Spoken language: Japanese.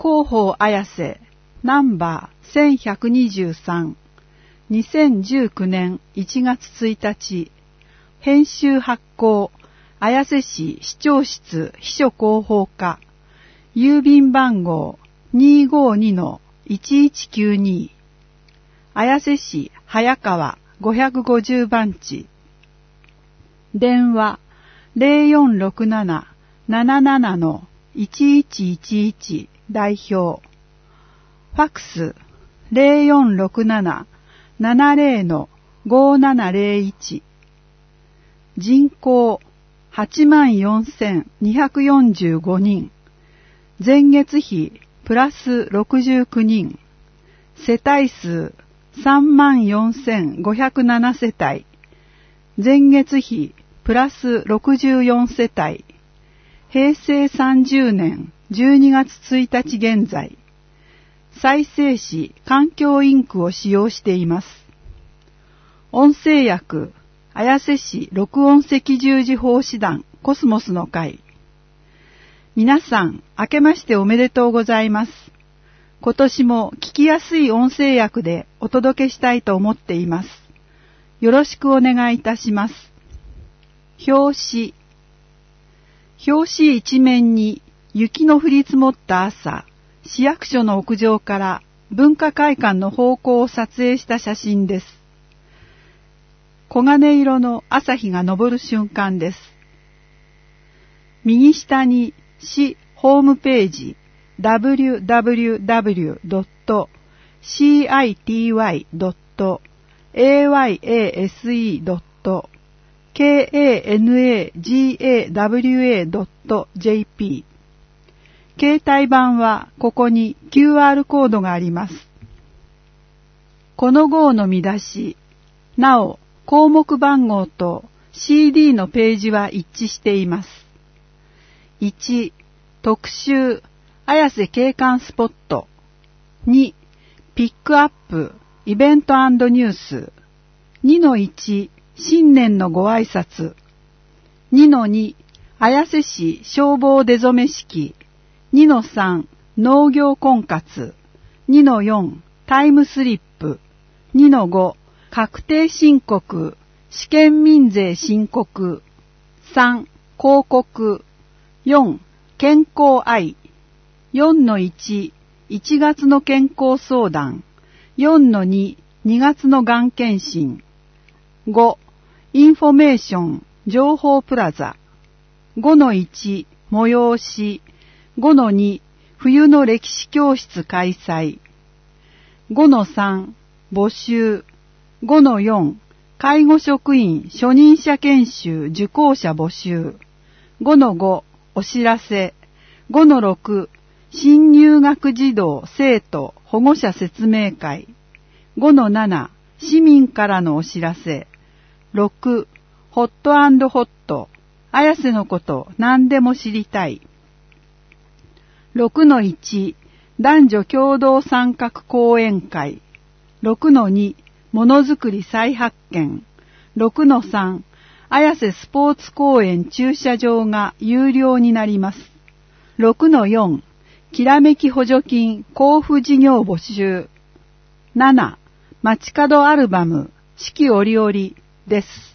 広報綾瀬ナンバー1123 2019年1月1日編集発行綾瀬市市長室秘書広報課郵便番号 252-1192 綾瀬市早川550番地電話 0467-77-1111 代表ファクス 0467-70-5701 人口 84,245 人前月比プラス69人世帯数 34,507 世帯前月比プラス64世帯平成30年12月1日現在再生紙環境インクを使用しています。音声訳綾瀬市録音赤十字奉仕団コスモスの会。皆さん明けましておめでとうございます。今年も聞きやすい音声訳でお届けしたいと思っています。よろしくお願いいたします。表紙一面に雪の降り積もった朝、市役所の屋上から文化会館の方向を撮影した写真です。黄金色の朝日が昇る瞬間です。右下に市ホームページ www.city.ayase.kanagawa.jp 携帯版はここに QR コードがあります。この号の見出し、なお項目番号と CD のページは一致しています。1、特集、綾瀬景観スポット。2、ピックアップ、イベント&ニュース。2-1、新年のご挨拶。2-2、綾瀬市消防出初め式。2-3、農業婚活。2-4、タイムスリップ。2-5、確定申告、試験民税申告。3、広告。4、健康愛。4-1、1月の健康相談。4-2、2月のがん検診。5、インフォメーション、情報プラザ。5-1、催し。5-2、冬の歴史教室開催。5-3、募集。5-4、介護職員初任者研修受講者募集。5-5、お知らせ。5-6、新入学児童生徒保護者説明会。5-7、市民からのお知らせ。6、ホット&ホット。綾瀬のこと何でも知りたい。6-1、男女共同参画講演会。6-2、ものづくり再発見。6-3、綾瀬スポーツ公園駐車場が有料になります。6-4、きらめき補助金交付事業募集。7、街角アルバム四季折々です。